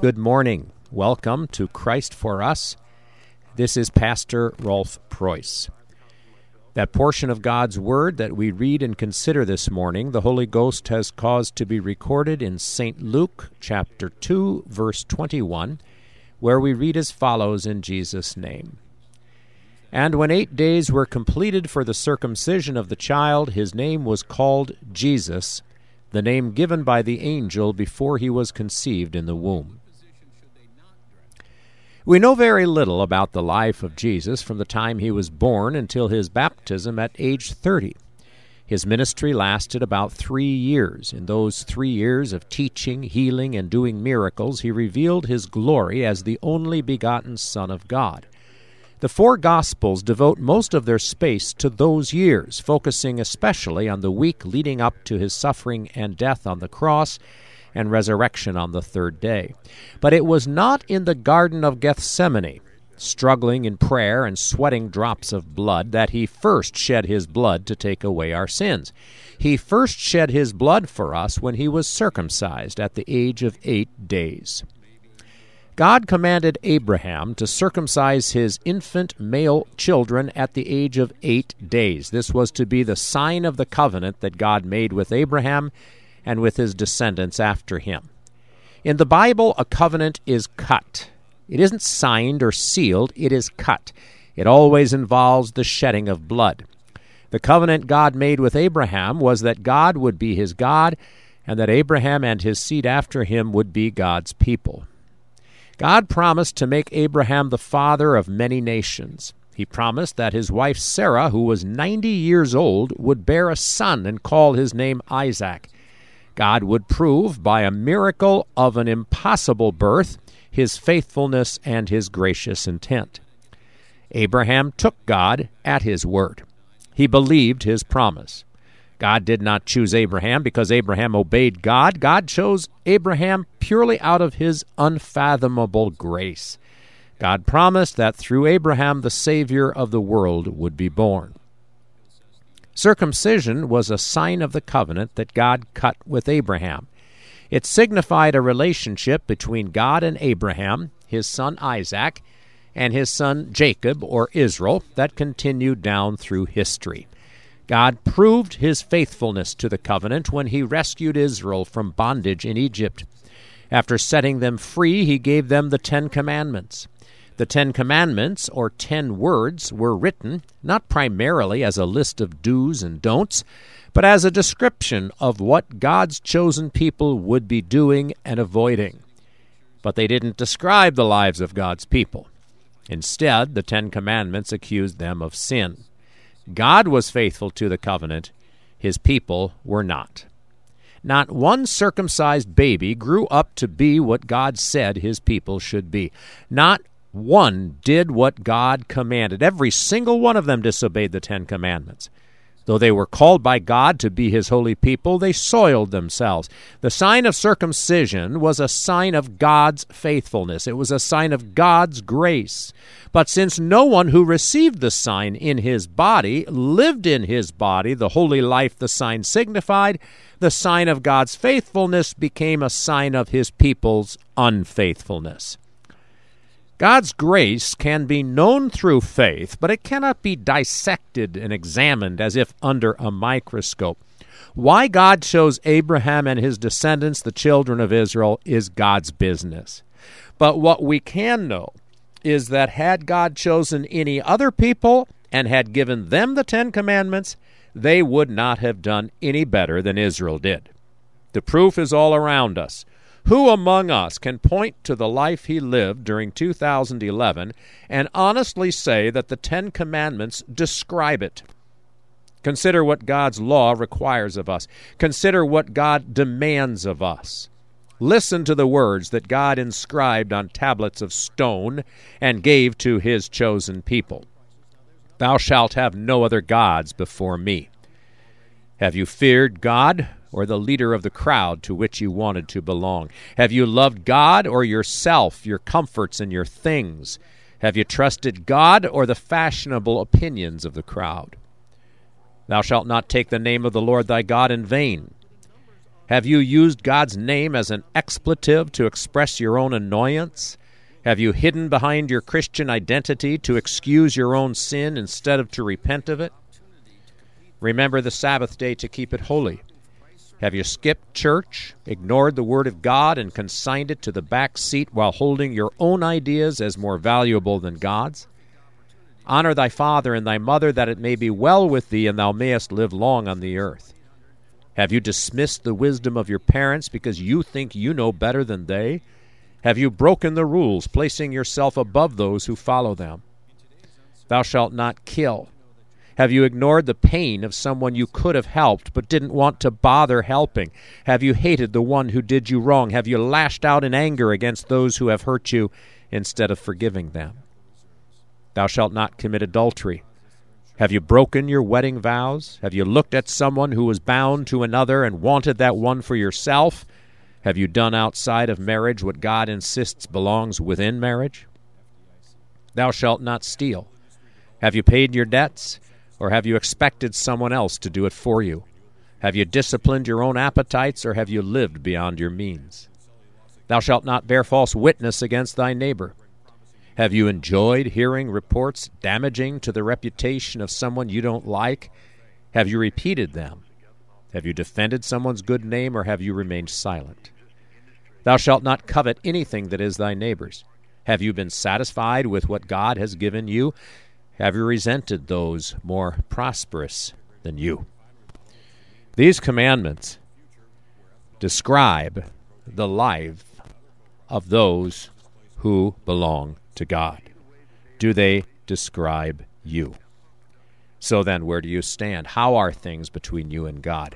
Good morning. Welcome to Christ for Us. This is Pastor Rolf Preuss. That portion of God's Word that we read and consider this morning, the Holy Ghost has caused to be recorded in St. Luke chapter 2, verse 21, where we read as follows in Jesus' name. And when 8 days were completed for the circumcision of the child, his name was called Jesus, the name given by the angel before he was conceived in the womb. We know very little about the life of Jesus from the time he was born until his baptism at age 30. His ministry lasted about 3 years. In those 3 years of teaching, healing, and doing miracles, he revealed his glory as the only begotten Son of God. The four Gospels devote most of their space to those years, focusing especially on the week leading up to his suffering and death on the cross and resurrection on the third day. But it was not in the Garden of Gethsemane, struggling in prayer and sweating drops of blood, that he first shed his blood to take away our sins. He first shed his blood for us when he was circumcised at the age of 8 days. God commanded Abraham to circumcise his infant male children at the age of 8 days. This was to be the sign of the covenant that God made with Abraham and with his descendants after him. In the Bible, a covenant is cut. It isn't signed or sealed, it is cut. It always involves the shedding of blood. The covenant God made with Abraham was that God would be his God, and that Abraham and his seed after him would be God's people. God promised to make Abraham the father of many nations. He promised that his wife Sarah, who was 90 years old, would bear a son and call his name Isaac. God would prove by a miracle of an impossible birth his faithfulness and his gracious intent. Abraham took God at his word. He believed his promise. God did not choose Abraham because Abraham obeyed God. God chose Abraham purely out of his unfathomable grace. God promised that through Abraham the Savior of the world would be born. Circumcision was a sign of the covenant that God cut with Abraham. It signified a relationship between God and Abraham, his son Isaac, and his son Jacob, or Israel, that continued down through history. God proved his faithfulness to the covenant when he rescued Israel from bondage in Egypt. After setting them free, he gave them the 10 Commandments. The 10 Commandments, or 10 words, were written not primarily as a list of do's and don'ts, but as a description of what God's chosen people would be doing and avoiding. But they didn't describe the lives of God's people. Instead, the 10 Commandments accused them of sin. God was faithful to the covenant. His people were not. Not one circumcised baby grew up to be what God said his people should be. Not one did what God commanded. Every single one of them disobeyed the 10 Commandments. Though they were called by God to be his holy people, they soiled themselves. The sign of circumcision was a sign of God's faithfulness. It was a sign of God's grace. But since no one who received the sign in his body lived in his body the holy life the sign signified, the sign of God's faithfulness became a sign of his people's unfaithfulness. God's grace can be known through faith, but it cannot be dissected and examined as if under a microscope. Why God chose Abraham and his descendants, the children of Israel, is God's business. But what we can know is that had God chosen any other people and had given them the 10 Commandments, they would not have done any better than Israel did. The proof is all around us. Who among us can point to the life he lived during 2011 and honestly say that the 10 Commandments describe it? Consider what God's law requires of us. Consider what God demands of us. Listen to the words that God inscribed on tablets of stone and gave to his chosen people. Thou shalt have no other gods before me. Have you feared God or the leader of the crowd to which you wanted to belong? Have you loved God or yourself, your comforts, and your things? Have you trusted God or the fashionable opinions of the crowd? Thou shalt not take the name of the Lord thy God in vain. Have you used God's name as an expletive to express your own annoyance? Have you hidden behind your Christian identity to excuse your own sin instead of to repent of it? Remember the Sabbath day to keep it holy. Have you skipped church, ignored the Word of God, and consigned it to the back seat while holding your own ideas as more valuable than God's? Honor thy father and thy mother, that it may be well with thee, and thou mayest live long on the earth. Have you dismissed the wisdom of your parents because you think you know better than they? Have you broken the rules, placing yourself above those who follow them? Thou shalt not kill. Have you ignored the pain of someone you could have helped but didn't want to bother helping? Have you hated the one who did you wrong? Have you lashed out in anger against those who have hurt you instead of forgiving them? Thou shalt not commit adultery. Have you broken your wedding vows? Have you looked at someone who was bound to another and wanted that one for yourself? Have you done outside of marriage what God insists belongs within marriage? Thou shalt not steal. Have you paid your debts, or have you expected someone else to do it for you? Have you disciplined your own appetites, or have you lived beyond your means? Thou shalt not bear false witness against thy neighbor. Have you enjoyed hearing reports damaging to the reputation of someone you don't like? Have you repeated them? Have you defended someone's good name, or have you remained silent? Thou shalt not covet anything that is thy neighbor's. Have you been satisfied with what God has given you? Have you resented those more prosperous than you? These commandments describe the life of those who belong to God. Do they describe you? So then, where do you stand? How are things between you and God?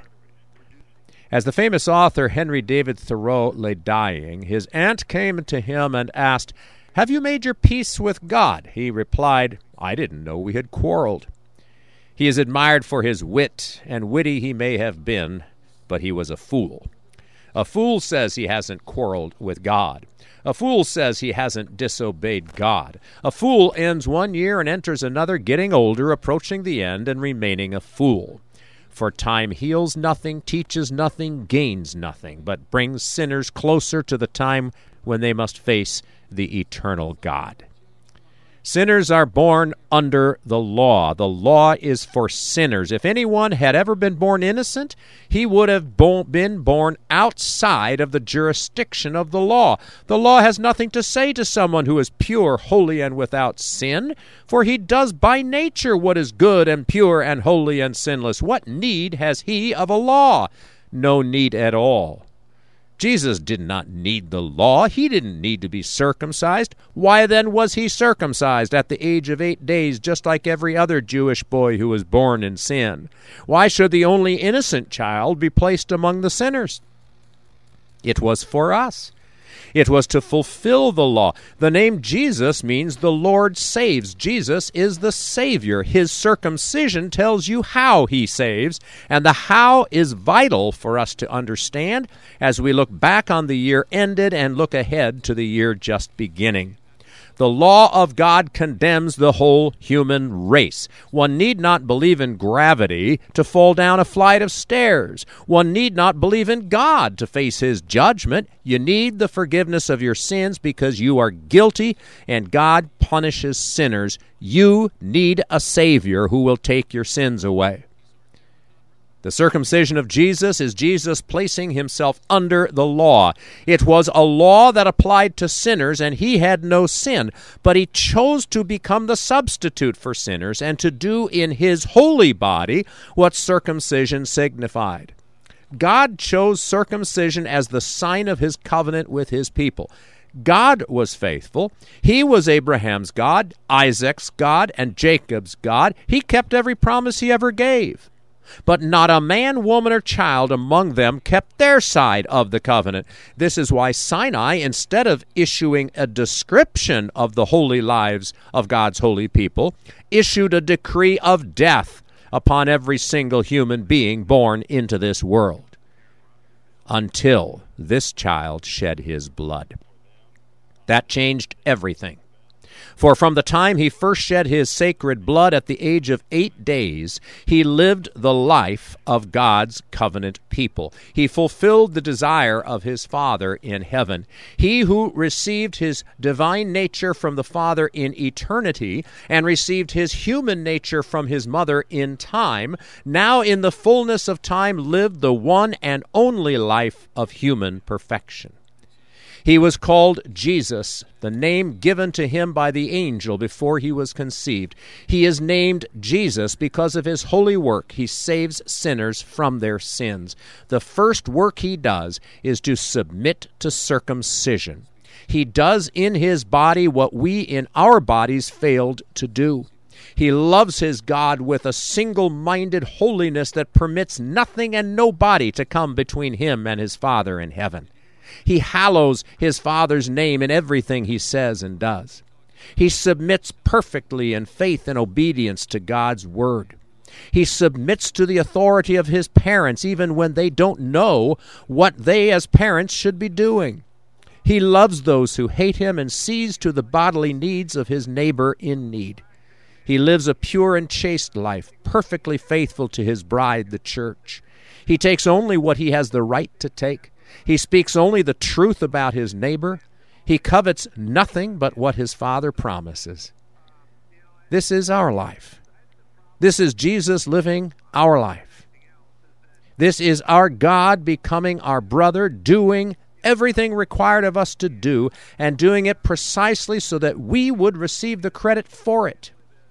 As the famous author Henry David Thoreau lay dying, his aunt came to him and asked, "Have you made your peace with God?" He replied, "I didn't know we had quarreled." He is admired for his wit, and witty he may have been, but he was a fool. A fool says he hasn't quarreled with God. A fool says he hasn't disobeyed God. A fool ends 1 year and enters another, getting older, approaching the end, and remaining a fool. For time heals nothing, teaches nothing, gains nothing, but brings sinners closer to the time when they must face the eternal God. Sinners are born under the law. The law is for sinners. If anyone had ever been born innocent, he would have been born outside of the jurisdiction of the law. The law has nothing to say to someone who is pure, holy, and without sin, for he does by nature what is good and pure and holy and sinless. What need has he of a law? No need at all. Jesus did not need the law. He didn't need to be circumcised. Why then was he circumcised at the age of 8 days, just like every other Jewish boy who was born in sin? Why should the only innocent child be placed among the sinners? It was for us. It was to fulfill the law. The name Jesus means the Lord saves. Jesus is the Savior. His circumcision tells you how he saves, and the how is vital for us to understand as we look back on the year ended and look ahead to the year just beginning. The law of God condemns the whole human race. One need not believe in gravity to fall down a flight of stairs. One need not believe in God to face his judgment. You need the forgiveness of your sins because you are guilty and God punishes sinners. You need a Savior who will take your sins away. The circumcision of Jesus is Jesus placing himself under the law. It was a law that applied to sinners, and he had no sin, but he chose to become the substitute for sinners and to do in his holy body what circumcision signified. God chose circumcision as the sign of his covenant with his people. God was faithful. He was Abraham's God, Isaac's God, and Jacob's God. He kept every promise he ever gave. But not a man, woman, or child among them kept their side of the covenant. This is why Sinai, instead of issuing a description of the holy lives of God's holy people, issued a decree of death upon every single human being born into this world, until this child shed his blood. That changed everything. For from the time he first shed his sacred blood at the age of 8 days, he lived the life of God's covenant people. He fulfilled the desire of his Father in heaven. He who received his divine nature from the Father in eternity and received his human nature from his mother in time, now in the fullness of time lived the one and only life of human perfection. He was called Jesus, the name given to him by the angel before he was conceived. He is named Jesus because of his holy work. He saves sinners from their sins. The first work he does is to submit to circumcision. He does in his body what we in our bodies failed to do. He loves his God with a single-minded holiness that permits nothing and nobody to come between him and his Father in heaven. He hallows his Father's name in everything he says and does. He submits perfectly in faith and obedience to God's word. He submits to the authority of his parents even when they don't know what they as parents should be doing. He loves those who hate him and sees to the bodily needs of his neighbor in need. He lives a pure and chaste life, perfectly faithful to his bride, the church. He takes only what he has the right to take. He speaks only the truth about his neighbor. He covets nothing but what his Father promises. This is our life. This is Jesus living our life. This is our God becoming our brother, doing everything required of us to do, and doing it precisely so that we would receive the credit for it.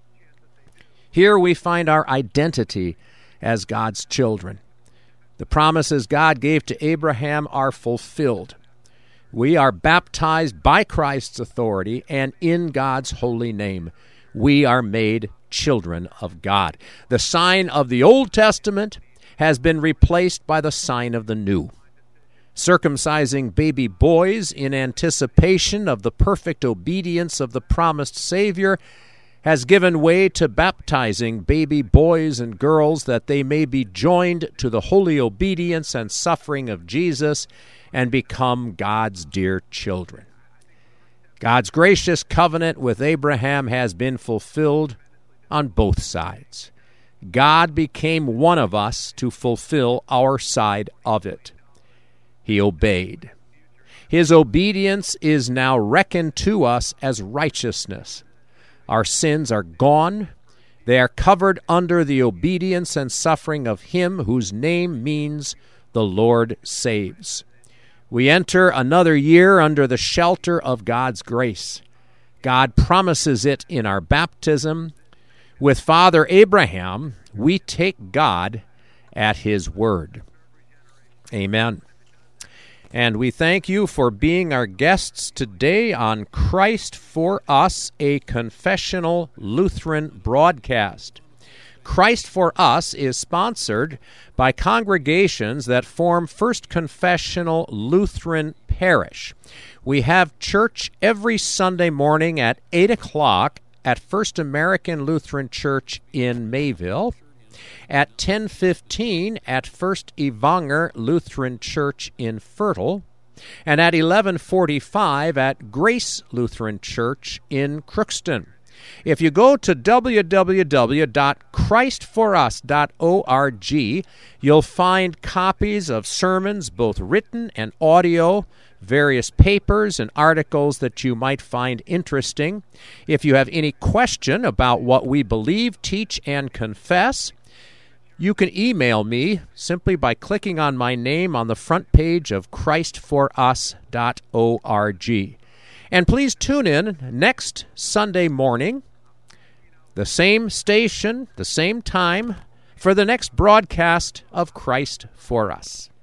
Here we find our identity as God's children. The promises God gave to Abraham are fulfilled. We are baptized by Christ's authority and in God's holy name. We are made children of God. The sign of the Old Testament has been replaced by the sign of the New. Circumcising baby boys in anticipation of the perfect obedience of the promised Savior has given way to baptizing baby boys and girls that they may be joined to the holy obedience and suffering of Jesus and become God's dear children. God's gracious covenant with Abraham has been fulfilled on both sides. God became one of us to fulfill our side of it. He obeyed. His obedience is now reckoned to us as righteousness. Our sins are gone. They are covered under the obedience and suffering of him whose name means the Lord saves. We enter another year under the shelter of God's grace. God promises it in our baptism. With Father Abraham, we take God at his word. Amen. And we thank you for being our guests today on Christ for Us, a confessional Lutheran broadcast. Christ for Us is sponsored by congregations that form First Confessional Lutheran Parish. We have church every Sunday morning at 8 o'clock at First American Lutheran Church in Mayville, at 10:15 at First Evanger Lutheran Church in Fertile, and at 11:45 at Grace Lutheran Church in Crookston. If you go to www.christforus.org, you'll find copies of sermons, both written and audio, various papers and articles that you might find interesting. If you have any question about what we believe, teach, and confess, you can email me simply by clicking on my name on the front page of christforus.org. And please tune in next Sunday morning, the same station, the same time, for the next broadcast of Christ for Us.